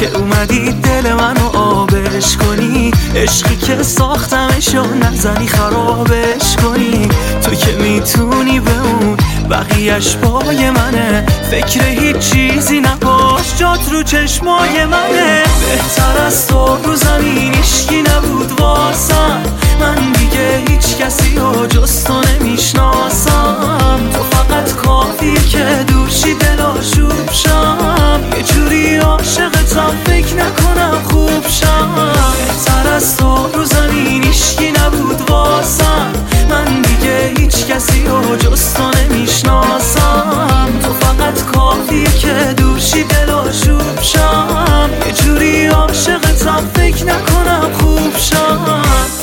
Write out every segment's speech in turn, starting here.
که اومدی دل منو آبش کنی، عشقی که ساختمشو نزنی خرابش کنی. تو که میتونی به اون بقیهش پای منه، فکر هیچ چیزی نباش جات رو چشمای منه. بهتر از تو رو زمین هیچکی نبود واسم، من دیگه هیچ کسی رو جز تو نمیشناسم. تو فقط کافی که دور شی دلاشوب شم، یه جوری عاشقتم فکر نکنم خوب شم. بهتر از تو رو زمین هیچکی نبود واسم، من دیگه هیچ کسی رو جز تو نمیشناسم. تو فقط کافی که دور شی دلاشوب شم، یه جوری عاشقتم فکر نکنم خوب شم.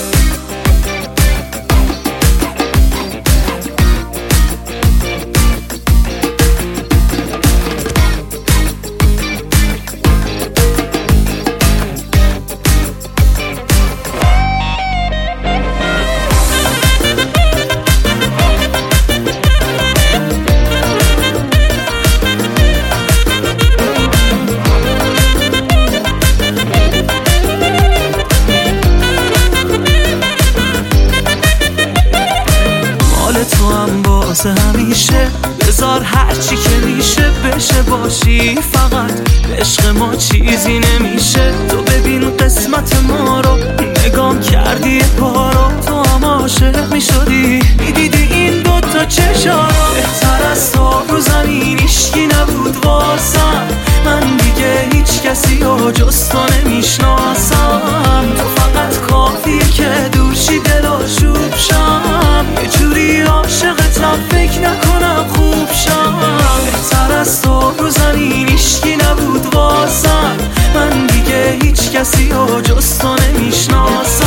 تو هم واسه همیشه بذار هرچی که میشه بشه باشی. فقط عشق ما چیزی نمیشه، تو ببین قسمت ما رو نگام کردی پارو. تو هم عاشق میشدی میدیدی این دوتا چشا رو. بهتر از تو رو زمین هیچکی نبود واسم، من دیگه هیچ کسی رو جز تو نمیشناسم. تو فقط کافی که دور شی دلاشوب شم، یه جوری عاشقتم فکر نکنم خوب شم. بهتر از تو رو زمین هیچکی نبود واسم، من دیگه هیچ کسی رو جز تو نمیشناسم.